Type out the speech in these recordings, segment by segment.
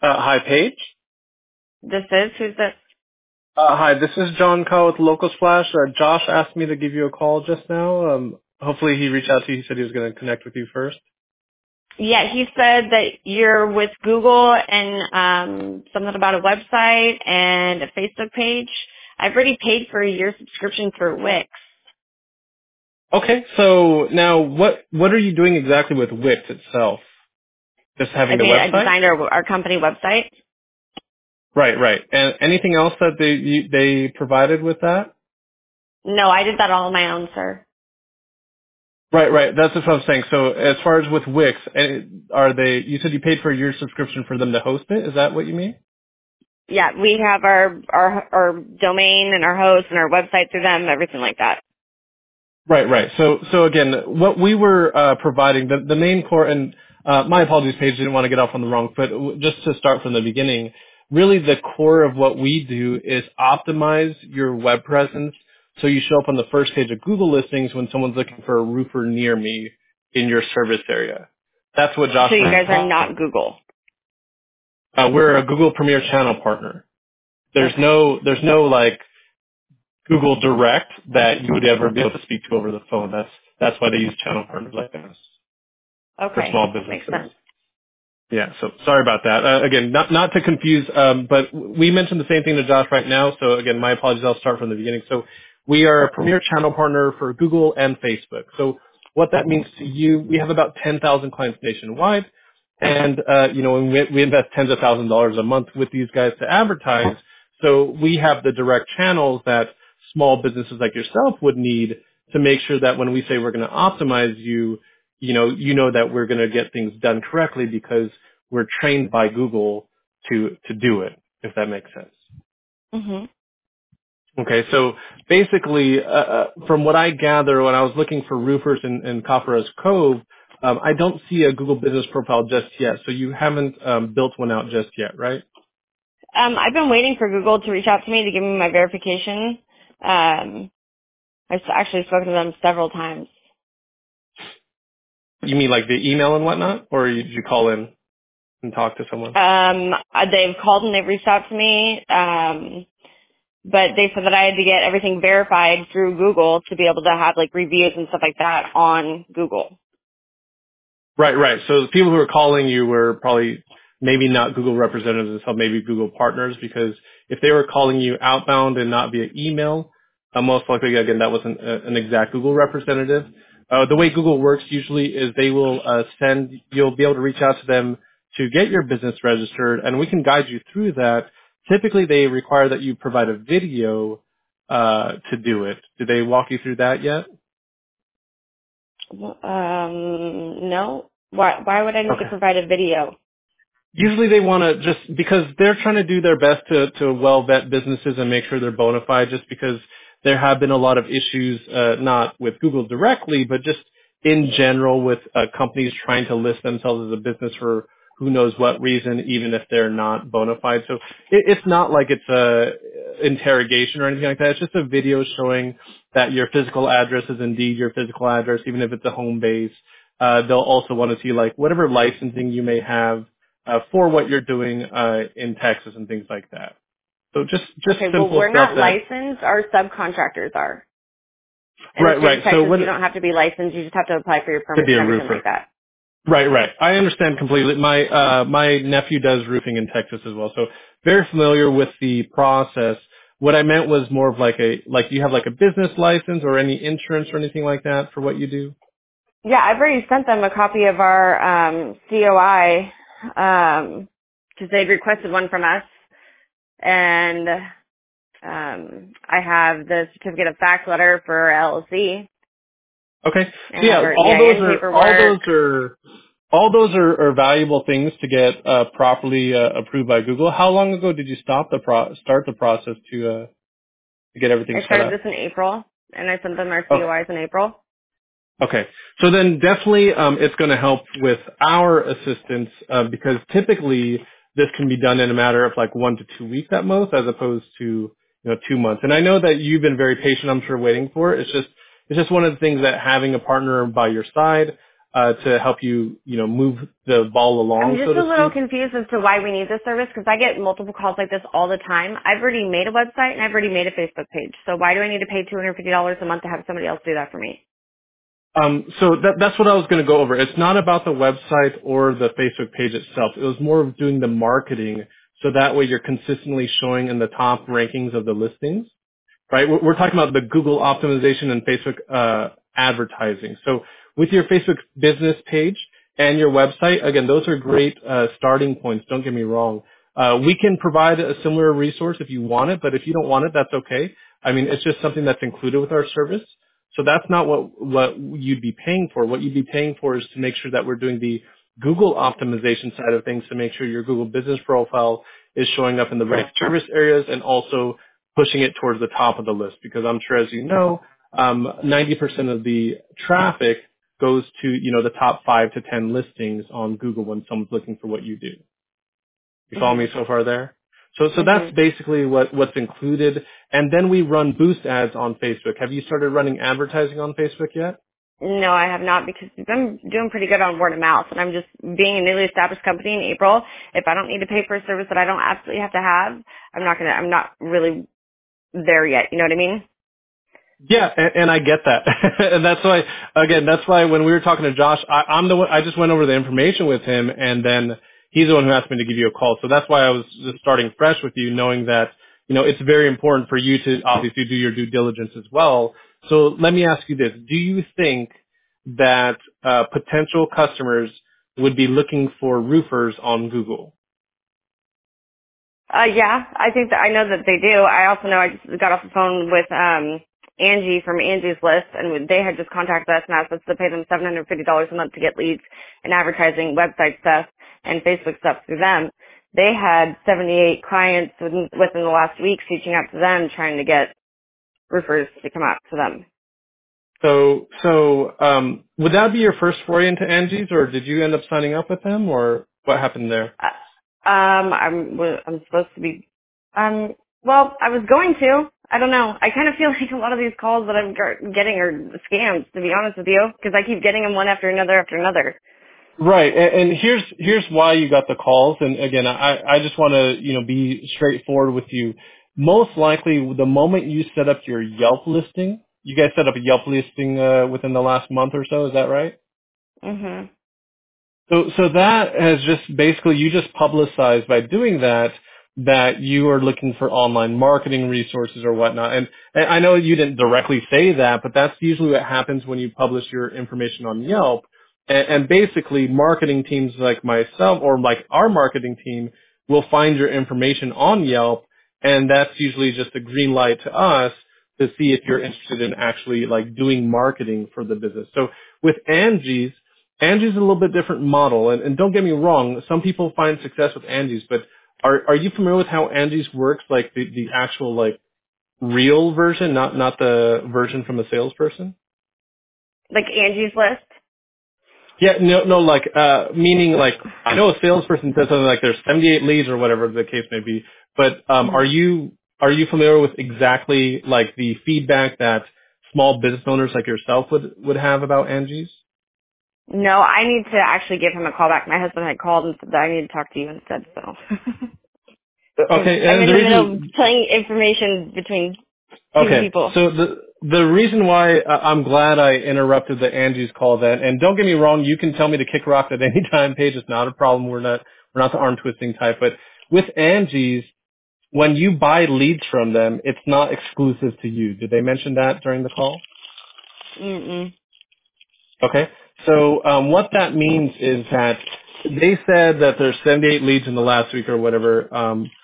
Hi, Paige. Who's this? Hi, this is John Cow with Local Splash. Josh asked me to give you a call just now. Hopefully he reached out to you. He said he was going to connect with you first. Yeah, he said that you're with Google and something about a website and a Facebook page. I've already paid for a year subscription through Wix. Okay, so now what are you doing exactly with Wix itself? Just having the I website? designed our company website. Right. And anything else that they provided with that? No, I did that all on my own, sir. Right. That's what I'm saying. So as far as with Wix, you said you paid for a year subscription for them to host it? Is that what you mean? Yeah, we have our domain and our host and our website through them, everything like that. Right. So again, what we were providing, the main core, and my apologies, Paige, didn't want to get off on the wrong foot. Just to start from the beginning, really the core of what we do is optimize your web presence so you show up on the first page of Google listings when someone's looking for a roofer near me in your service area. That's what Josh So you was guys are not talking. Google. We're a Google Premier Channel partner. There's Okay. no like Google Direct that you would ever be able to speak to over the phone. That's why they use channel partners like us for Okay. small Makes businesses. sense. Yeah, so sorry about that. Again, not to confuse, but we mentioned the same thing to Josh right now. So again, my apologies. I'll start from the beginning. So we are a premier channel partner for Google and Facebook. So what that means to you, we have about 10,000 clients nationwide, and we invest tens of thousands of dollars a month with these guys to advertise. So we have the direct channels that small businesses like yourself would need to make sure that when we say we're going to optimize you, you know that we're going to get things done correctly because we're trained by Google to do it, if that makes sense. Mhm. Okay, so basically, from what I gather, when I was looking for roofers in Copperas Cove, I don't see a Google Business Profile just yet. So you haven't built one out just yet, right? I've been waiting for Google to reach out to me to give me my verification. I've actually spoken to them several times. You mean like the email and whatnot, or did you call in and talk to someone? They've called and they've reached out to me, but they said that I had to get everything verified through Google to be able to have like reviews and stuff like that on Google. Right. So the people who were calling you were probably maybe not Google representatives, so maybe Google partners, because if they were calling you outbound and not via email, most likely, again, that wasn't an exact Google representative. The way Google works usually is they will you'll be able to reach out to them to get your business registered, and we can guide you through that. Typically, they require that you provide a video to do it. Did they walk you through that yet? No. Why would I need to Okay. provide a video? Usually they want to just because they're trying to do their best to well vet businesses and make sure they're bona fide just because there have been a lot of issues, not with Google directly, but just in general with companies trying to list themselves as a business for who knows what reason, even if they're not bona fide. So it's not like it's a interrogation or anything like that. It's just a video showing that your physical address is indeed your physical address, even if it's a home base. They'll also want to see like whatever licensing you may have for what you're doing in Texas and things like that. So just Okay, well simple we're stuff not that licensed. Our subcontractors are. In the state right. of So Texas, when you don't have to be licensed. You just have to apply for your to permits be and a everything like roofer. that. Right. I understand completely. My nephew does roofing in Texas as well, so very familiar with the process. What I meant was more of like do you have like a business license or any insurance or anything like that for what you do? Yeah, I've already sent them a copy of our COI because they'd requested one from us, and I have the certificate of fax letter for LLC. Okay. I So have yeah, our EIN paperwork. all those are valuable things to get properly approved by Google. How long ago did you start the process to get everything I set started up? this in April, and I sent them our Okay. COIs in April. Okay. So then definitely it's going to help with our assistance because typically this can be done in a matter of like 1 to 2 weeks at most as opposed to 2 months. And I know that you've been very patient, I'm sure, waiting for it. It's just one of the things that having a partner by your side, to help you, move the ball I'm along, so just a to little speak. confused as to why we need this service because I get multiple calls like this all the time. I've already made a website and I've already made a Facebook page. So why do I need to pay $250 a month to have somebody else do that for me? So that's what I was going to go over. It's not about the website or the Facebook page itself. It was more of doing the marketing so that way you're consistently showing in the top rankings of the listings, right? We're talking about the Google optimization and Facebook advertising. So with your Facebook business page and your website, again, those are great starting points. Don't get me wrong. We can provide a similar resource if you want it, but if you don't want it, that's okay. I mean, it's just something that's included with our service. So that's not what you'd be paying for. What you'd be paying for is to make sure that we're doing the Google optimization side of things to make sure your Google business profile is showing up in the right service areas and also pushing it towards the top of the list. Because I'm sure, as you know, 90% of the traffic goes to, the top 5 to 10 listings on Google when someone's looking for what you do. You follow me Mhm. so far there? So that's Mhm. basically what's included. And then we run boost ads on Facebook. Have you started running advertising on Facebook yet? No, I have not because I'm doing pretty good on word of mouth, and I'm just being a newly established company in April. If I don't need to pay for a service that I don't absolutely have to have, I'm not really there yet. You know what I mean? Yeah, and I get that, and that's why when we were talking to Josh, I'm the one. I just went over the information with him, and then he's the one who asked me to give you a call. So that's why I was just starting fresh with you, knowing that it's very important for you to obviously do your due diligence as well. So let me ask you this: do you think that potential customers would be looking for roofers on Google? Yeah, I think that I know that they do. I also know I just got off the phone with Angie from Angie's List, and they had just contacted us and asked us to pay them $750 a month to get leads and advertising, website stuff, and Facebook stuff through them. They had 78 clients within the last week reaching out to them trying to get roofers to come out to them. Would that be your first foray into Angie's, or did you end up signing up with them, or what happened there? I'm supposed to be, well, I was going to. I don't know. I kind of feel like a lot of these calls that I'm getting are scams, to be honest with you, because I keep getting them one after another after another. Right, and here's why you got the calls. And again, I just want to be straightforward with you. Most likely, the moment you set up your Yelp listing, you guys set up a Yelp listing within the last month or so. Is that right? Mhm. So that has just basically you just publicized by doing that you are looking for online marketing resources or whatnot. And I know you didn't directly say that, but that's usually what happens when you publish your information on Yelp. And basically marketing teams like myself or like our marketing team will find your information on Yelp, and that's usually just a green light to us to see if you're interested in actually like doing marketing for the business. So with Angie's a little bit different model, and don't get me wrong, some people find success with Angie's, but are you familiar with how Angie's works, like the actual like real version, not the version from a salesperson? Like Angie's List. Yeah, no, like meaning like I know a salesperson says something like there's 78 leads or whatever the case may be, but Mhm. are you familiar with exactly like the feedback that small business owners like yourself would have about Angie's? No, I need to actually give him a call back. My husband had called and said that I need to talk to you instead, so. Because Okay, I'm and in the the middle of reason playing information between two Okay, people. so the reason why I'm glad I interrupted the Angie's call then, and don't get me wrong, you can tell me to kick rocks at any time, Paige. It's not a problem. We're not the arm twisting type. But with Angie's, when you buy leads from them, it's not exclusive to you. Did they mention that during the call? Mm-mm. Okay. So what that means is that they said that there's 78 leads in the last week or whatever,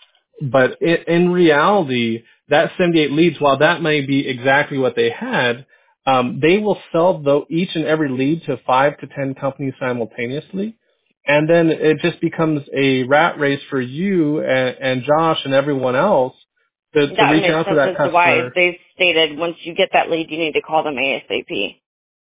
but in reality, that 78 leads, while that may be exactly what they had, they will sell each and every lead to 5 to 10 companies simultaneously. And then it just becomes a rat race for you and Josh and everyone else to That would reach make out to sense that as to why customer. they stated once you get that lead, you need to call them ASAP.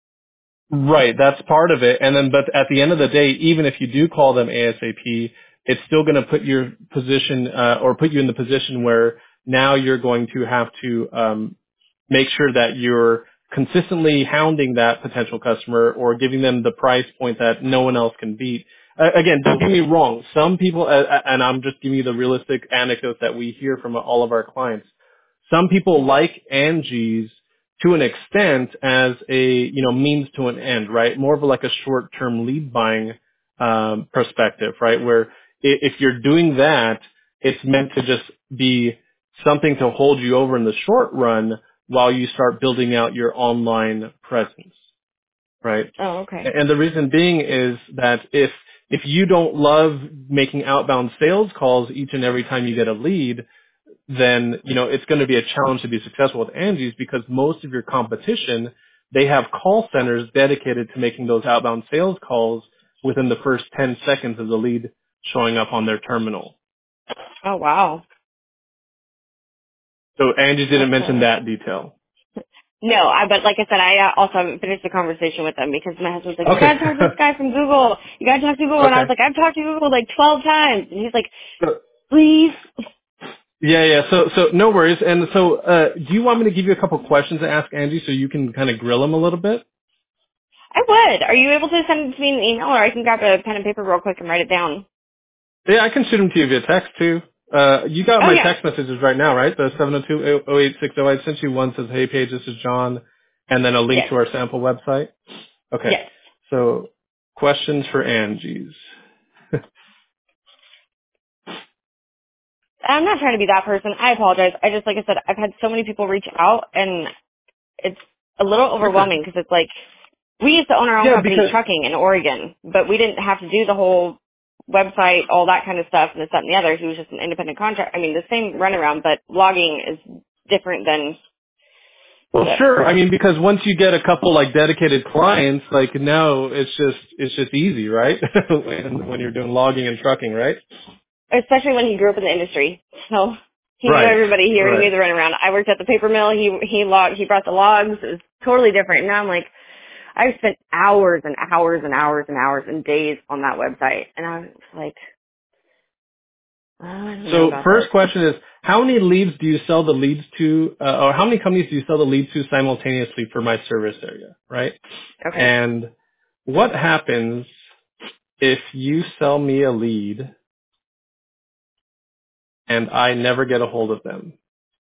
Right, that's part of it. And then, but at the end of the day, even if you do call them ASAP, it's still going to put your position, or put you in the position where now you're going to have to, make sure that you're consistently hounding that potential customer or giving them the price point that no one else can beat. Again, don't get me wrong. Some people, and I'm just giving you the realistic anecdote that we hear from all of our clients. Some people like Angie's to an extent as a, means to an end, right? More of like a short-term lead buying perspective, right? Where if you're doing that, it's meant to just be something to hold you over in the short run while you start building out your online presence, right? Oh, okay. And the reason being is that if you don't love making outbound sales calls each and every time you get a lead, then, it's going to be a challenge to be successful with Angie's because most of your competition, they have call centers dedicated to making those outbound sales calls within the first 10 seconds of the lead showing up on their terminal. Oh, wow. So Angie didn't mention Okay. that detail. No, but like I said, I also haven't finished the conversation with them because my husband's like, you Okay. gotta talk to this guy from Google. You gotta talk to Google. And I was Okay. like, I've talked to Google like 12 times. And he's like, So, please. yeah. So no worries. And so, do you want me to give you a couple questions to ask Angie so you can kind of grill him a little bit? I would. Are you able to send it to me in an email or I can grab a pen and paper real quick and write it down? Yeah, I can shoot them to you via text too. You got Oh, my yeah. text messages right now, right? The 702-0860. I sent you one that says, hey Paige, this is John, and then a link Yes. to our sample website. Okay. Yes. So, questions for Angie's. I'm not trying to be that person. I apologize. I just, like I said, I've had so many people reach out and it's a little Okay. overwhelming because it's like, we used to own our own Yeah, company because, trucking in Oregon, but we didn't have to do the whole website, all that kind of stuff, and this, that, and the other. He was just an independent contract. I mean, the same runaround, but logging is different than well, the, sure. I mean, because once you get a couple like dedicated clients, like now it's just easy, right? when you're doing logging and trucking, right? especially when he grew up in the industry. So he knew Right. everybody here. He knew Right. the runaround. I worked at the paper mill. He brought the logs. It was totally different. Now I'm like, I've spent hours and hours and hours and hours and days on that website, and I was like, oh, I don't know So about this. first question is, how many leads do you sell the leads to, or how many companies do you sell the leads to simultaneously for my service area, right? Okay. And what happens if you sell me a lead and I never get a hold of them?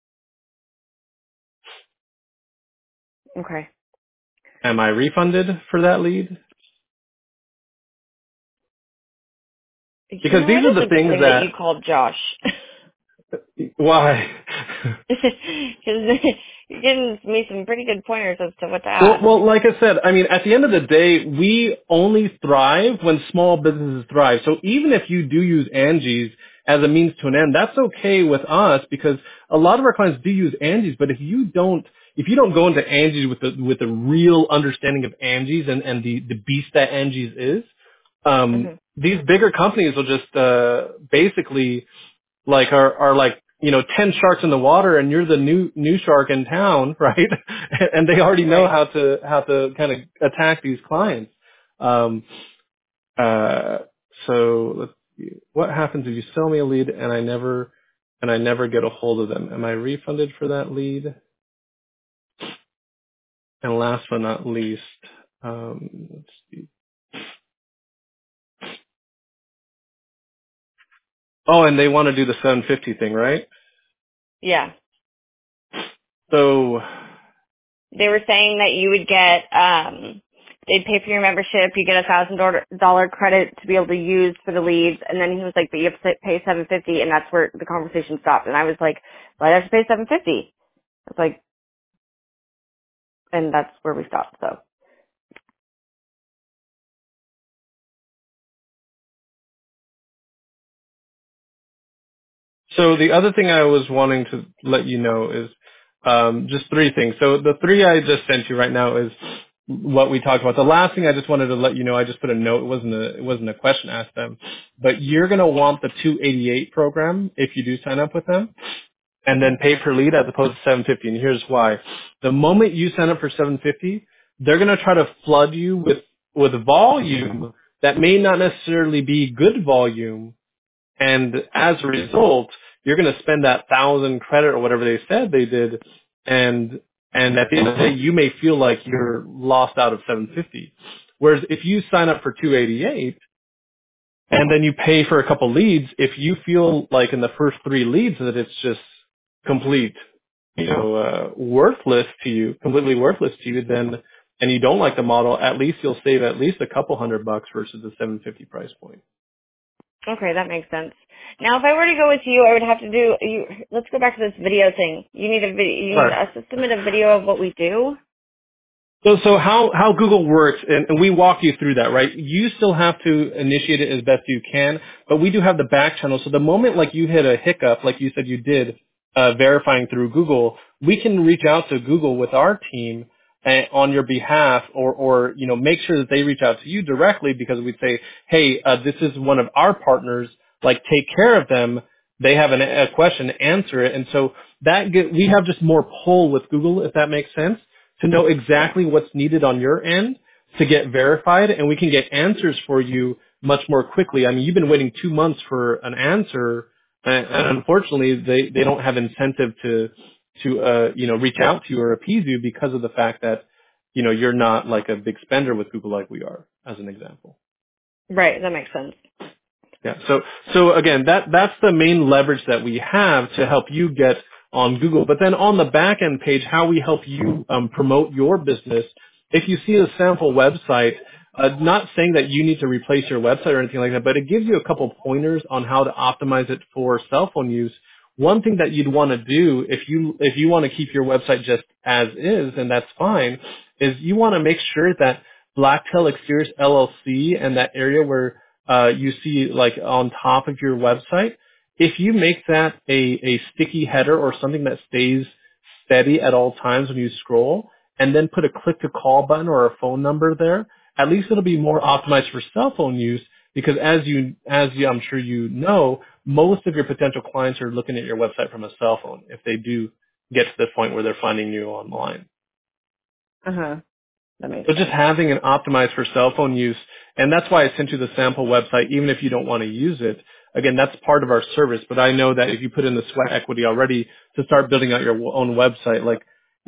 Okay. Am I refunded for that lead? You Because know, these it are is the a good things thing that you that, called Josh. why? Because you're giving me some pretty good pointers as to what to Well, ask. well, like I said, I mean, at the end of the day, we only thrive when small businesses thrive. So even if you do use Angie's as a means to an end, that's okay with us because a lot of our clients do use Angie's. But if you don't go into Angie's with the real understanding of Angie's and the beast that Angie's is, Hmm. these bigger companies will just basically like are like 10 sharks in the water and you're the new shark in town, right? And they already know Right. how to kind of attack these clients. um uh so let's see. What happens if you sell me a lead and I never get a hold of them? Am I refunded for that lead? And last but not least, let's see. Oh, and they want to do the 750 thing, right? Yeah. So They were saying that you would get, they'd pay for your membership, you get $1,000 credit to be able to use for the leads, and then he was like, but you have to pay $750, and that's where the conversation stopped. And I was like, why do I have to pay $750? I was like, and that's where we stopped, so. So the other thing I was wanting to let you know is just three things. So the three I just sent you right now is what we talked about. The last thing I just wanted to let you know, I just put a note. It wasn't a question asked them, but you're going to want the 288 program if you do sign up with them, and then Okay. pay per lead as opposed to 750. And here's why: the moment you sign up for 750, they're going to try to flood you with volume that may not necessarily be good volume, and as a result, you're going to spend that 1,000 credit or whatever they said they did, and And at the end of the day, you may feel like you're lost out of 750. Whereas if you sign up for 288 and then you pay for a couple leads, if you feel like in the first 3 leads that it's just complete, worthless to you, completely worthless to you, then, and you don't like the model, at least you'll save at least a couple $100 versus the 750 price point. Okay, that makes sense. Now, if I were to go with you, I would have to do. Let's go back to this video thing. You need a video. You need Right. us to submit a video of what we do. So how Google works, and we walk you through that, right? You still have to initiate it as best you can, but we do have the back channel. So the moment like you hit a hiccup, like you said you did, verifying through Google, we can reach out to Google with our team on your behalf, or make sure that they reach out to you directly because we'd say, hey, this is one of our partners. Like, take care of them. They have a question, answer it, and so we have just more pull with Google, if that makes sense, to know exactly what's needed on your end to get verified, and we can get answers for you much more quickly. I mean, you've been waiting 2 months for an answer, and unfortunately, they don't have incentive to reach out to you or appease you because of the fact that you're not like a big spender with Google like we are, as an example. Right, that makes sense. Yeah. So again, that's the main leverage that we have to help you get on Google. But then on the back end page, how we help you promote your business. If you see a sample website, not saying that you need to replace your website or anything like that, but it gives you a couple pointers on how to optimize it for cell phone use. One thing that you'd want to do if you want to keep your website just as is, and that's fine, is you want to make sure that Blacktail Exteriors LLC and that area where you see like on top of your website, if you make that a sticky header or something that stays steady at all times when you scroll, and then put a click to call button or a phone number there, at least it'll be more optimized for cell phone use because as you I'm sure you know, most of your potential clients are looking at your website from a cell phone if they do get to the point where they're finding you online. Uh-huh. That makes So sense. just having it optimized for cell phone use, and that's why I sent you the sample website, even if you don't want to use it. Again, that's part of our service, but I know that if you put in the sweat equity already to start building out your own website, like,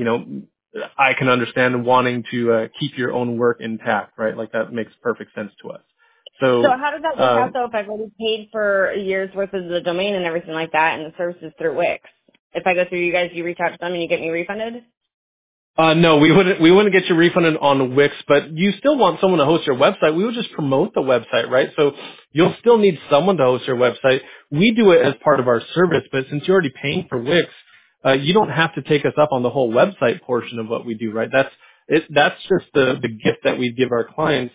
I can understand wanting to keep your own work intact, right? Like that makes perfect sense to us. So So, how does that work out though if I've already paid for a year's worth of the domain and everything like that and the services through Wix? If I go through you guys, you reach out to them and you get me refunded? no, we wouldn't get you refunded on Wix, but you still want someone to host your website. We would just promote the website, right? So you'll still need someone to host your website. We do it as part of our service, but since you're already paying for Wix, you don't have to take us up on the whole website portion of what we do, right? That's it. That's just the gift that we give our clients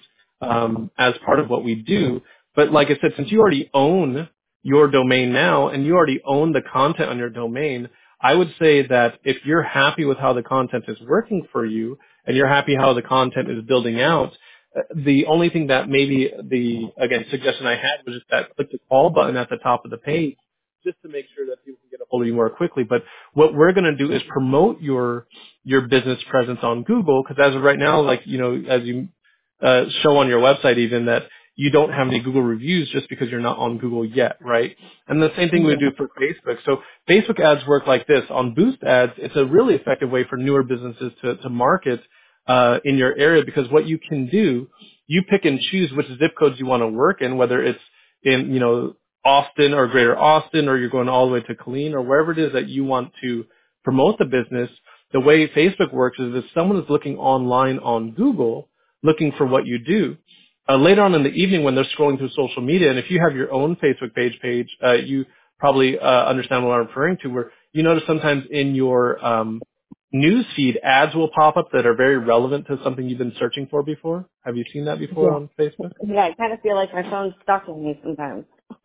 as part of what we do. But like I said, since you already own your domain now and you already own the content on your domain, I would say that if you're happy with how the content is working for you and you're happy how the content is building out, the only thing that maybe again, suggestion I had was just that click the call button at the top of the page just to make sure that people can get a hold of you more quickly. But what we're going to do is promote your business presence on Google because as of right now, like, as you show on your website even that you don't have any Google reviews just because you're not on Google yet, right? And the same thing we do for Facebook. So Facebook ads work like this. On Boost ads, it's a really effective way for newer businesses to market in your area because what you can do, you pick and choose which zip codes you want to work in, whether it's in, Austin or Greater Austin or you're going all the way to Killeen or wherever it is that you want to promote the business. The way Facebook works is if someone is looking online on Google, looking for what you do, later on in the evening when they're scrolling through social media, and if you have your own Facebook page, you probably understand what I'm referring to, where you notice sometimes in your news feed, ads will pop up that are very relevant to something you've been searching for before. Have you seen that before Yeah. on Facebook? Yeah, I kind of feel like my phone's stalking me sometimes.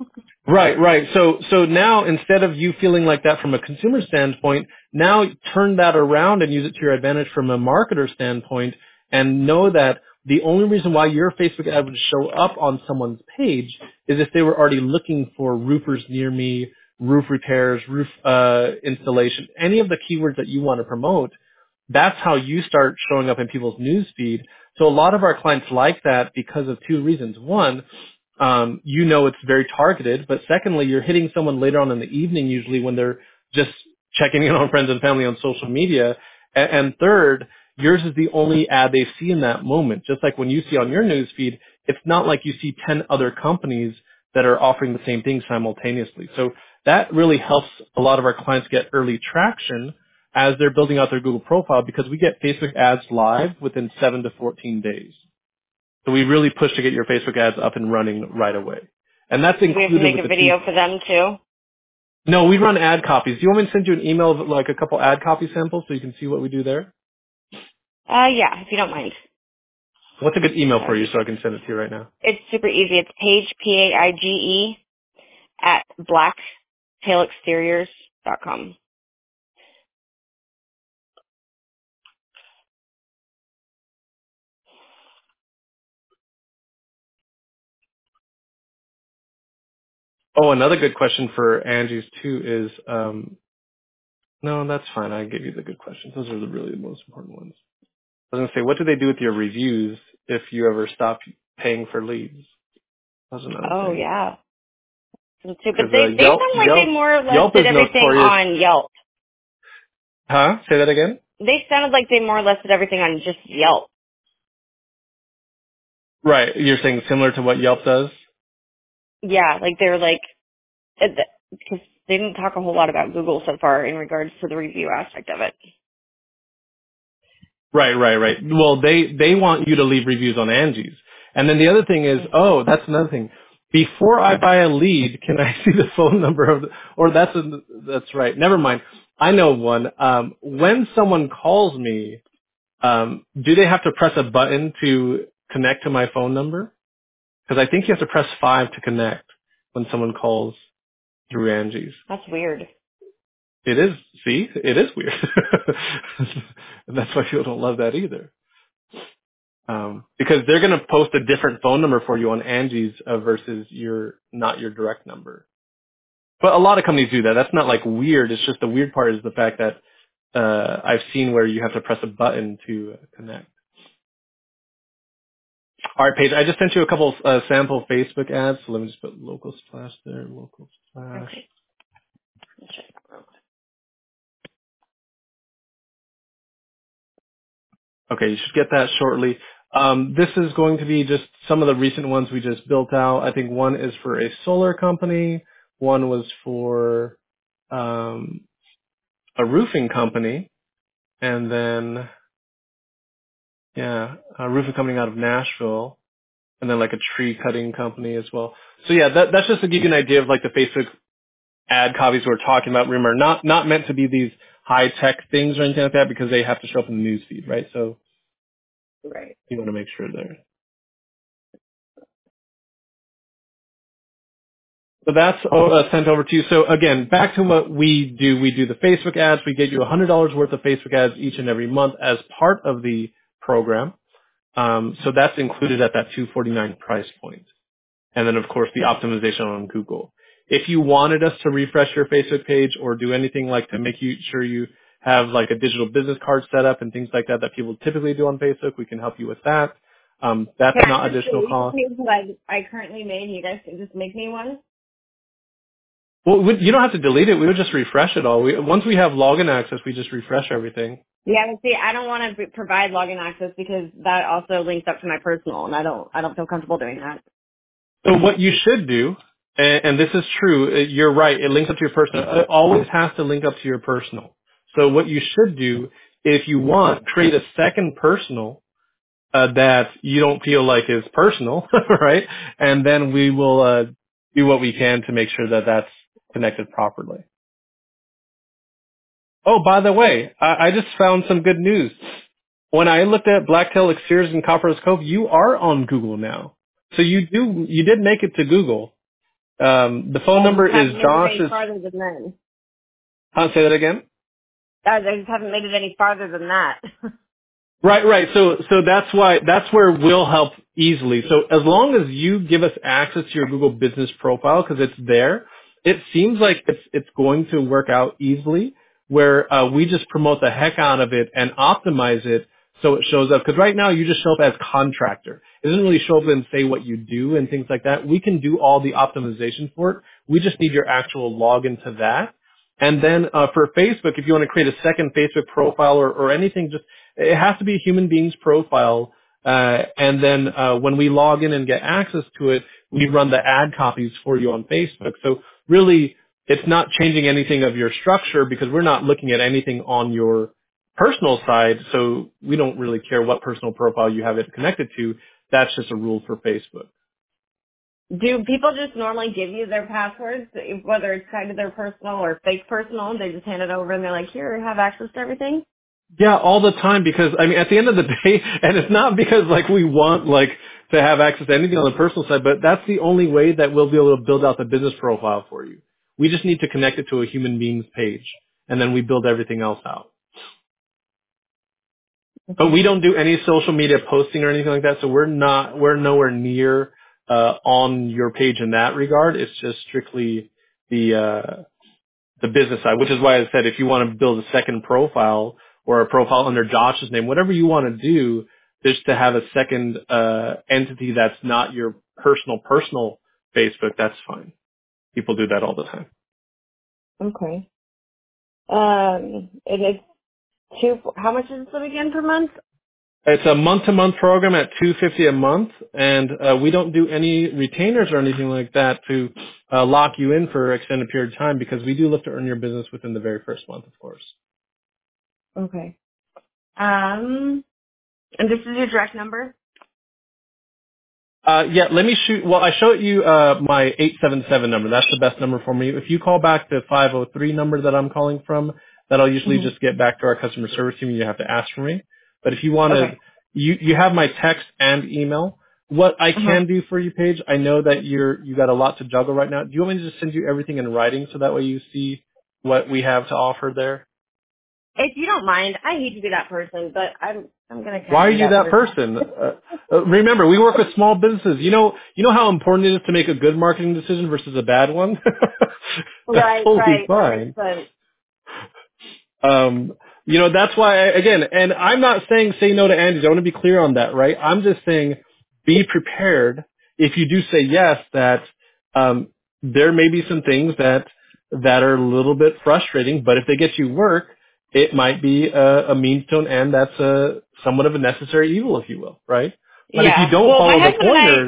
Right. So now instead of you feeling like that from a consumer standpoint, now turn that around and use it to your advantage from a marketer standpoint and know that the only reason why your Facebook ad would show up on someone's page is if they were already looking for roofers near me, roof repairs, roof installation, any of the keywords that you want to promote. That's how you start showing up in people's news feed. So a lot of our clients like that because of two reasons. One, it's very targeted, but secondly, you're hitting someone later on in the evening usually when they're just checking in on friends and family on social media. And third, yours is the only ad they see in that moment. Just like when you see on your news feed, it's not like you see 10 other companies that are offering the same thing simultaneously. So that really helps a lot of our clients get early traction as they're building out their Google profile because we get Facebook ads live within 7 to 14 days. So we really push to get your Facebook ads up and running right away. And that's Do we have to included make with a the two. video for them too? No, we run ad copies. Do you want me to send you an email of like a couple ad copy samples so you can see what we do there? Yeah, if you don't mind. What's a good email That for would you be. so I can send it to you right now? It's super easy. It's Paige, Paige, at blacktailexteriors.com. Oh, another good question for Angie's too is, no, that's fine. I gave you the good questions. Those are really the most important ones. I was going to say, what do they do with your reviews if you ever stop paying for leads? That's another Oh thing. yeah. So too, but Because they sound like they more or less Yelp did is everything notorious. on Yelp. Huh? Say that again? They sounded like they more or less did everything on just Yelp. Right. You're saying similar to what Yelp does? Yeah, like they're like, because they didn't talk a whole lot about Google so far in regards to the review aspect of it. Right. Well, they want you to leave reviews on Angie's. And then the other thing is, oh, that's another thing. Before I buy a lead, can I see the phone number of the, or that's right. Never mind. I know one. When someone calls me, do they have to press a button to connect to my phone number? Because I think you have to press 5 to connect when someone calls through Angie's. That's weird. It is, see, it is weird. And that's why people don't love that either. Because they're going to post a different phone number for you on Angie's versus not your direct number. But a lot of companies do that. That's not like weird. It's just the weird part is the fact that I've seen where you have to press a button to connect. All right, Paige, I just sent you a couple sample Facebook ads. So let me just put local splash there. Local splash. Okay. Let's check that real quick. Okay, you should get that shortly. This is going to be just some of the recent ones we just built out. I think one is for a solar company. One was for um, a roofing company, and then a roofing company out of Nashville, and then like a tree cutting company as well. So yeah, that's just to give you an idea of like the Facebook ad copies we're talking about. Remember, not meant to be these high tech things or anything like that because they have to show up in the news feed, right? So Right. you want to make sure there. So that's sent over to you. So again, back to what we do. We do the Facebook ads. We get you $100 worth of Facebook ads each and every month as part of the program. So that's included at that $249 price point. And then of course the optimization on Google. If you wanted us to refresh your Facebook page or do anything like to make sure you have like a digital business card set up and things like that that people typically do on Facebook, we can help you with that. That's Can I not just additional delete the cost. page that I currently made and you guys can just make me one? Well, you don't have to delete it. We would just refresh it all. Once we have login access, we just refresh everything. Yeah, but see, I don't want to provide login access because that also links up to my personal, and I don't feel comfortable doing that. So what you should do, and this is true, you're right, it links up to your personal. It always has to link up to your personal. So what you should do, if you want, create a second personal that you don't feel like is personal, right? And then we will do what we can to make sure that that's connected properly. Oh, by the way, I just found some good news. When I looked at Blacktail Exteriors and Copper's Cove, you are on Google now. So you did make it to Google. The phone I number just is haven't made it any Josh's. farther than then. Say that again. I just haven't made it any farther than that. Right. So that's where we'll help easily. So as long as you give us access to your Google Business Profile, because it's there, it seems like it's going to work out easily. Where we just promote the heck out of it and optimize it so it shows up. Because right now you just show up as contractor. It doesn't really show up and say what you do and things like that. We can do all the optimization for it. We just need your actual login to that. And then for Facebook, if you want to create a second Facebook profile or anything, just it has to be a human being's profile. And then when we log in and get access to it, we run the ad copies for you on Facebook. So really, it's not changing anything of your structure because we're not looking at anything on your personal side. So we don't really care what personal profile you have it connected to. That's just a rule for Facebook. Do people just normally give you their passwords, whether it's tied to their personal or fake personal? They just hand it over and they're like, here, have access to everything? Yeah, all the time because I mean at the end of the day, and it's not because like we want like to have access to anything on the personal side, but that's the only way that we'll be able to build out the business profile for you. We just need to connect it to a human being's page and then we build everything else out. But we don't do any social media posting or anything like that, so we're nowhere near on your page in that regard. It's just strictly the business side, which is why I said if you want to build a second profile or a profile under Josh's name, whatever you want to do, just to have a second entity that's not your personal Facebook, that's fine. People do that all the time. Okay. And it's how much is it again per month? It's a month-to-month program at $250 a month, and we don't do any retainers or anything like that to lock you in for an extended period of time because we do look to earn your business within the very first month, of course. Okay. And this is your direct number? Yeah, let me shoot. Well, I showed you my 877 number. That's the best number for me. If you call back the 503 number that I'm calling from, that'll usually just get back to our customer service team and you have to ask for me. But if you want to, Okay. you have my text and email. What I can do for you, Paige, I know that you got a lot to juggle right now. Do you want me to just send you everything in writing so that way you see what we have to offer there? If you don't mind, I hate to be that person, but I'm gonna kind Why of are be you that that person. person? Remember, we work with small businesses. You know how important it is to make a good marketing decision versus a bad one. That's Right, totally right. That makes fine. sense. That's why, again, and I'm not saying say no to Andes. I want to be clear on that, right? I'm just saying be prepared if you do say yes that there may be some things that are a little bit frustrating, but if they get you work, it might be a means to an end that's somewhat of a necessary evil, if you will, right? But if you Yeah. don't Well, my follow the husband and I, pointers,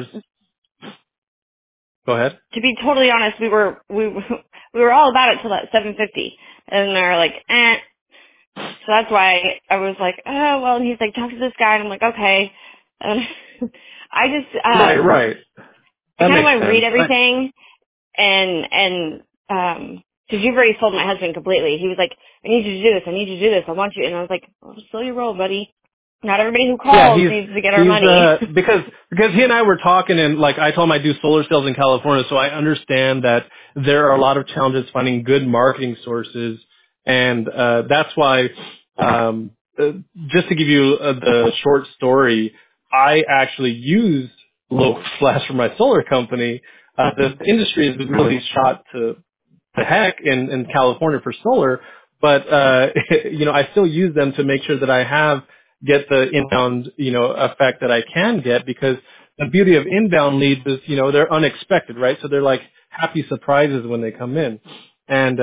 go ahead. to be totally honest, we were all about it till that 7:50, and they're like, eh. So that's why I was like, oh well. And he's like, talk to this guy, and I'm like, okay. And I just, Right. I That kind of makes want to read sense. everything, and because you've already sold my husband completely. He was like, I need you to do this. I need you to do this. I want you. And I was like, well, just slow your roll, buddy. Not everybody who Yeah, calls needs to get our he's money. because he and I were talking and like I told him I do solar sales in California, so I understand that there are a lot of challenges finding good marketing sources, and that's why uh, just to give you the short story, I actually use Local Flash for my solar company. The industry has really shot to the heck in California for solar, but I still use them to make sure that I get the inbound effect that I can get because the beauty of inbound leads is they're unexpected, right? So they're like happy surprises when they come in, and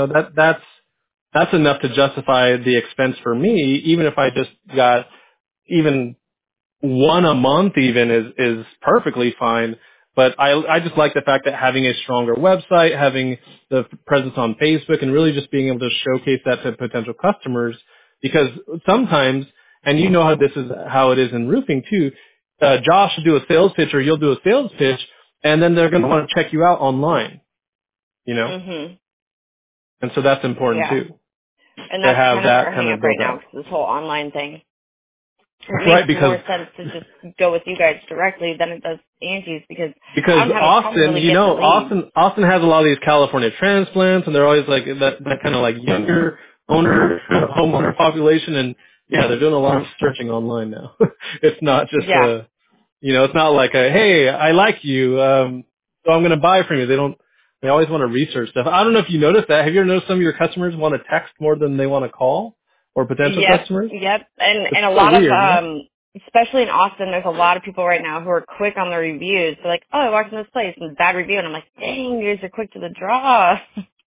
that's enough to justify the expense for me, even if I just got even one a month even is perfectly fine. But I just like the fact that having a stronger website, having the presence on Facebook, and really just being able to showcase that to potential customers, because sometimes, and you know how it is in roofing too, Josh will do a sales pitch or you'll do a sales pitch, and then they're going to want to check you out online, Mhm. and so that's important Yeah. too, And to that's have kind of our that kind hang of up right build now, up. because this whole online thing. It makes Right, because more sense to just go with you guys directly than it does Angie's, because I Because don't have a problem Austin, really getting the leads. Austin has a lot of these California transplants, and they're always like that kind of like younger homeowner population, and yeah, they're doing a lot of searching online now. It's not just Yeah. it's not like a hey, I like you, so I'm going to buy from you. They always want to research stuff. I don't know if you noticed that. Have you ever noticed some of your customers want to text more than they want to call, or potential Yep. customers? Yep. It's And a so lot of, weird, right? especially in Austin, there's a lot of people right now who are quick on the reviews. They're like, oh, I walked in this place and bad review. And I'm like, dang, you guys are quick to the draw.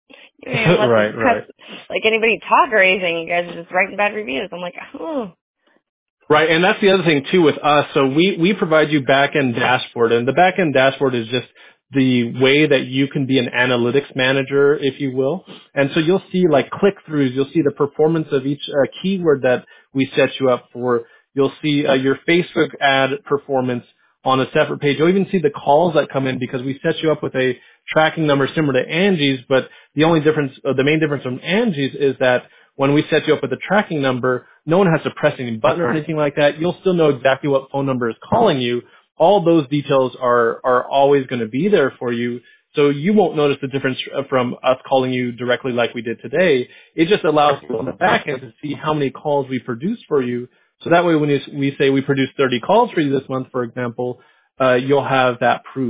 You don't even let Right, the right. like anybody talk or anything. You guys are just writing bad reviews. I'm like, oh. Right, and that's the other thing too with us. So we provide you back-end dashboard, and the back-end dashboard is just the way that you can be an analytics manager, if you will. And so you'll see like click-throughs, you'll see the performance of each keyword that we set you up for. You'll see your Facebook ad performance on a separate page. You'll even see the calls that come in because we set you up with a tracking number similar to Angie's, but the only difference, the main difference from Angie's is that when we set you up with a tracking number, no one has to press any button or anything like that. You'll still know exactly what phone number is calling you. All those details are always going to be there for you. So you won't notice the difference from us calling you directly like we did today. It just allows you on the back end to see how many calls we produce for you. So that way when we say we produce 30 calls for you this month, for example, you'll have that proof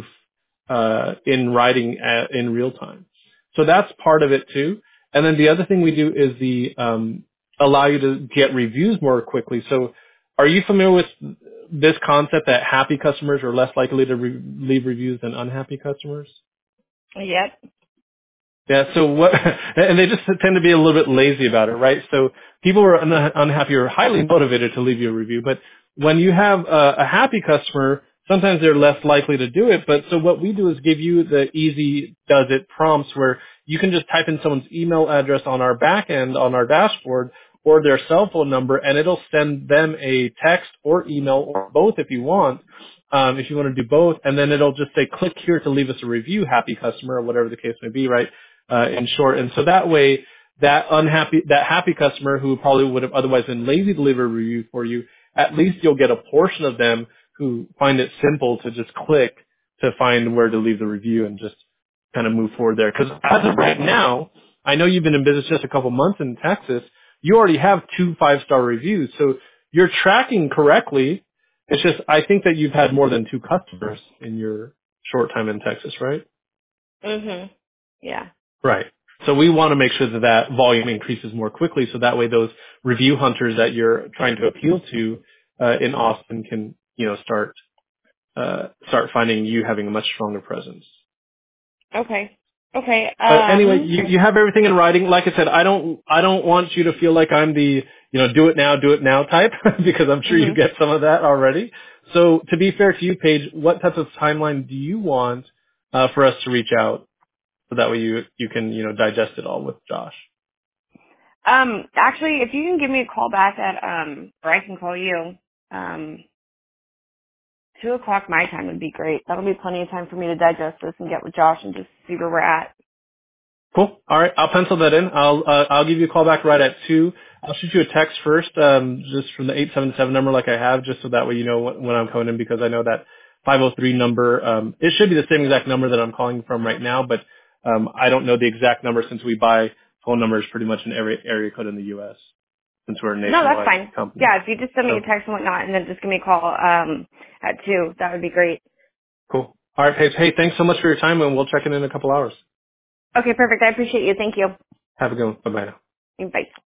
in writing in real time. So that's part of it too. And then the other thing we do is the allow you to get reviews more quickly. So are you familiar with this concept that happy customers are less likely to leave reviews than unhappy customers? Yep. Yeah, so what, and they just tend to be a little bit lazy about it, right? So people who are unhappy are highly motivated to leave you a review, but when you have a happy customer, sometimes they're less likely to do it. But so what we do is give you the easy does it prompts where you can just type in someone's email address on our back end, on our dashboard, or their cell phone number, and it'll send them a text or email or both if you want. If you want to do both, and then it'll just say, click here to leave us a review, happy customer, or whatever the case may be, right? In short. And so that way, that happy customer who probably would have otherwise been lazy to leave a review for you, at least you'll get a portion of them who find it simple to just click to find where to leave the review and just kind of move forward there. Because as of right now, I know you've been in business just a couple months in Texas. You already have 2 5-star reviews. So you're tracking correctly. It's just, I think that you've had more than 2 customers in your short time in Texas, right? Mhm. Yeah. Right. So we want to make sure that that volume increases more quickly, so that way those review hunters that you're trying to appeal to in Austin can, start finding you having a much stronger presence. Okay. Okay. Anyway, you have everything in writing. Like I said, I don't want you to feel like I'm the do it now type because I'm sure you Mhm. get some of that already. So to be fair to you, Paige, what type of timeline do you want for us to reach out? So that way you can, digest it all with Josh. Actually, if you can give me a call back at or I can call you, 2 o'clock my time would be great. That'll be plenty of time for me to digest this and get with Josh and just see where we're at. Cool. All right. I'll pencil that in. I'll give you a call back right at 2. I'll shoot you a text first, just from the 877 number like I have, just so that way you know when I'm coming in, because I know that 503 number, it should be the same exact number that I'm calling from right now, but I don't know the exact number since we buy phone numbers pretty much in every area code in the U.S. since we're a No, that's nationwide fine. company. Yeah, if you just send me a So text and whatnot and then just give me a call at 2, that would be great. cool. All right, Paige. Hey, thanks so much for your time, and we'll check in a couple hours. Okay, perfect. I appreciate you. Thank you. Have a good one. Bye-bye now. Bye.